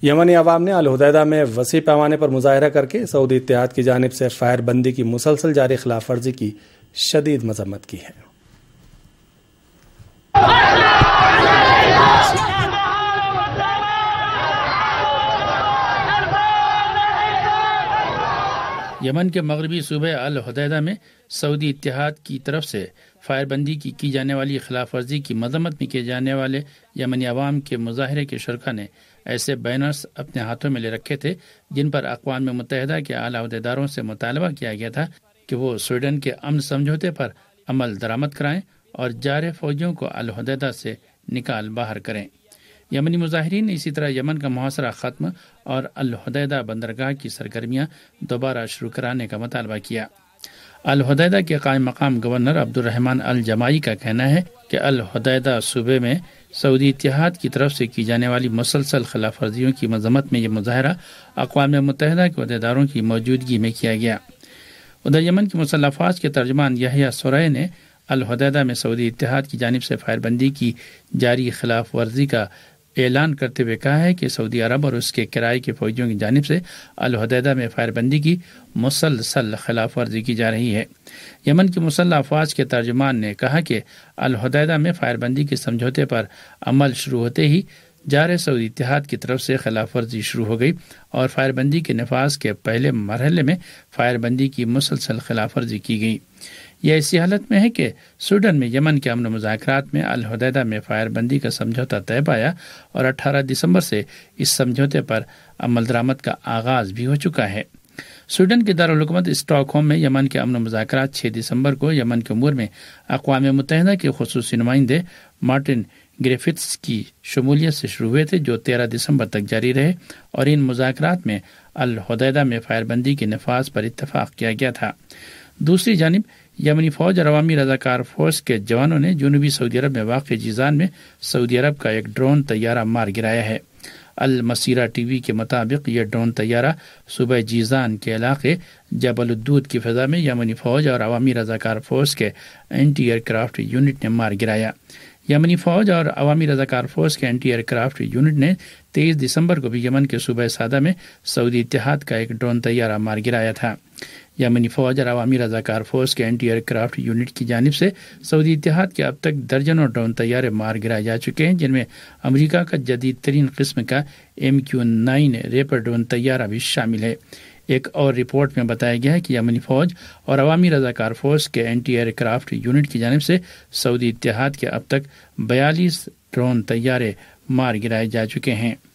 یمنی عوام نے الحدیدہ میں وسیع پیمانے پر مظاہرہ کر کے سعودی اتحاد کی جانب سے فائر بندی کی مسلسل جاری خلاف ورزی کی شدید مذمت کی ہے۔ یمن کے مغربی صوبے الحدیدہ میں سعودی اتحاد کی طرف سے فائر بندی کی جانے والی خلاف ورزی کی مذمت میں کیے جانے والے یمنی عوام کے مظاہرے کے شرکا نے ایسے بینرز اپنے ہاتھوں میں لے رکھے تھے جن پر اقوام متحدہ کے اعلیٰ عہدیداروں سے مطالبہ کیا گیا تھا کہ وہ سویڈن کے امن سمجھوتے پر عمل درآمد کرائیں اور جارے فوجیوں کو الحدیدہ سے نکال باہر کریں۔ یمنی مظاہرین نے اسی طرح یمن کا محاصرہ ختم اور الحدیدہ بندرگاہ کی سرگرمیاں دوبارہ شروع کرانے کا مطالبہ کیا۔ الحدیدہ کے قائم مقام گورنر عبد الرحمن الجماعی کا کہنا ہے کہ الحدیدہ صوبے میں سعودی اتحاد کی طرف سے کی جانے والی مسلسل خلاف ورزیوں کی مذمت میں یہ مظاہرہ اقوام متحدہ کے عہدیداروں کی موجودگی میں کیا گیا۔ ادھر یمن کی مسلح افواج کے ترجمان یحییٰ سورائے نے الحدیدہ میں سعودی اتحاد کی جانب سے فائر بندی کی جاری خلاف ورزی کا اعلان کرتے ہوئے کہا ہے کہ سعودی عرب اور اس کے کرائے کے فوجیوں کی جانب سے الحدیدہ میں فائر بندی کی مسلسل خلاف ورزی کی جا رہی ہے۔ یمن کی مسلح افواج کے ترجمان نے کہا کہ الحدیدہ میں فائر بندی کے سمجھوتے پر عمل شروع ہوتے ہی جارے سعودی اتحاد کی طرف سے خلاف ورزی شروع ہو گئی اور فائر بندی کے نفاذ کے پہلے مرحلے میں فائر بندی کی مسلسل خلاف ورزی کی گئی۔ یہ ایسی حالت میں ہے کہ سویڈن میں یمن کے امن مذاکرات میں الحدیدہ میں فائر بندی کا سمجھوتا طے پایا اور 18 دسمبر سے اس سمجھوتے پر عمل درآمد کا آغاز بھی ہو چکا ہے۔ سویڈن کے دارالحکومت اسٹاک ہوم میں یمن کے امن مذاکرات 6 دسمبر کو یمن کے امور میں اقوام متحدہ کے خصوصی نمائندے مارٹن گریفٹس کی شمولیت سے شروع ہوئے تھے، جو 13 دسمبر تک جاری رہے، اور ان مذاکرات میں الحدیدہ میں فائر بندی کے نفاذ پر اتفاق کیا گیا تھا۔ دوسری جانب یمنی فوج اور عوامی رضاکار فورس کے جوانوں نے جنوبی سعودی عرب میں واقع جیزان میں سعودی عرب کا ایک ڈرون طیارہ مار گرایا ہے۔ المسیرہ ٹی وی کے مطابق یہ ڈرون طیارہ صوبہ جیزان کے علاقے جبل الدود کی فضا میں یمنی فوج اور عوامی رضاکار فورس کے اینٹی ایئر کرافٹ یونٹ نے مار گرایا۔ یمنی فوج اور عوامی رضاکار فورس کے اینٹی ایئر کرافٹ یونٹ نے 23 دسمبر کو بھی یمن کے صوبہ سعدہ میں سعودی اتحاد کا ایک ڈرون طیارہ مار گرایا تھا۔ یمنی فوج اور عوامی رضاکار فورس کے اینٹی ایئر کرافٹ یونٹ کی جانب سے سعودی اتحاد کے اب تک درجنوں ڈرون طیارے مار گرائے جا چکے ہیں، جن میں امریکہ کا جدید ترین قسم کا MQ-9 ریپر ڈرون طیارہ بھی شامل ہے۔ ایک اور رپورٹ میں بتایا گیا ہے کہ یمنی فوج اور عوامی رضاکار فورس کے اینٹی ایئر کرافٹ یونٹ کی جانب سے سعودی اتحاد کے اب تک 42 ڈرون طیارے مار گرائے جا چکے ہیں۔